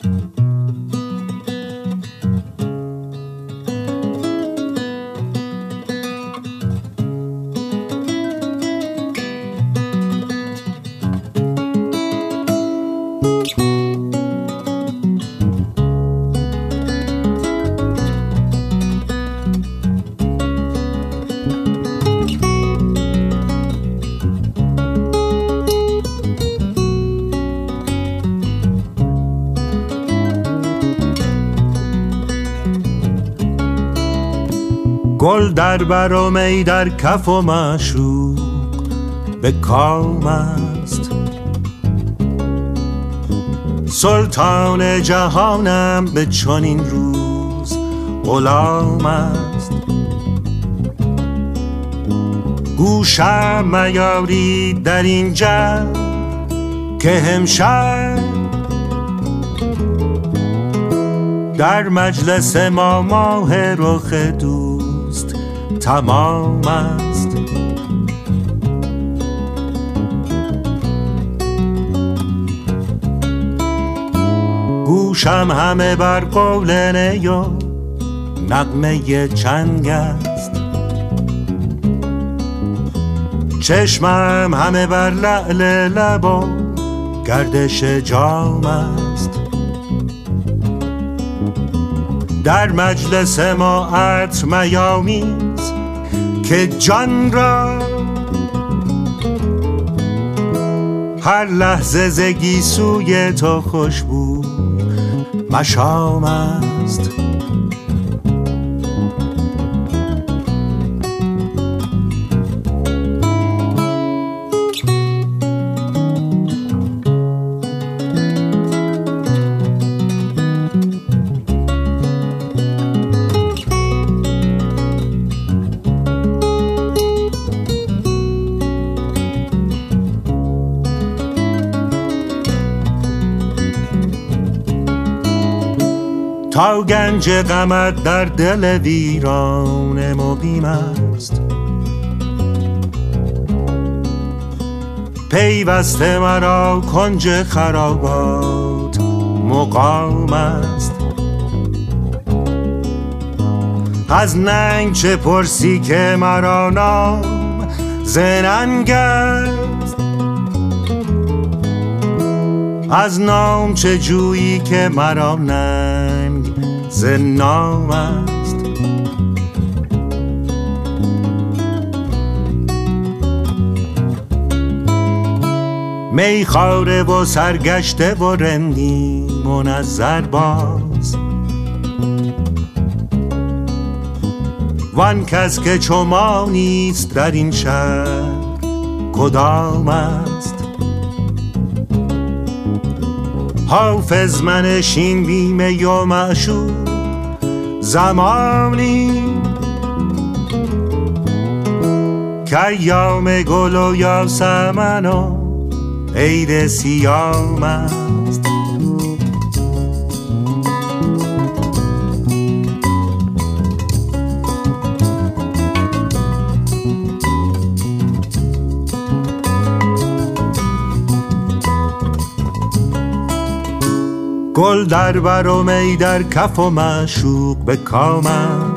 گل در بر و می در کف و معشوق به کام است. سلطان جهانم به چنین روز غلام است. گوشم میاری در این جو که امشب در مجلس ما ماه رخ دوست تمام است. گوشم همه بر قول نی و نغمه چنگ است. چشمم همه بر لعل لب و گردش جام است. در مجلس ما عطر میامیز که جان را هر لحظه ز گیسوی تو خوشبو مشام است. تا گنج غمت در دل ویران مقیم است. پیوسته مرا کنج خرابات مقام است. از ننگ چه پرسی که مرا نام ز ننگ است. از نام چه جویی که مرا ننگ ز نام است. میخواره و سرگشته و رندی منظر باز. وان کس که چو ما نیست در این شهر کدام است. حافظ منشین بیمه و معشوق زمانی که ایام گل و یاسمن و عید سیام است. گل در بر و می در کف و معشوق به کام است.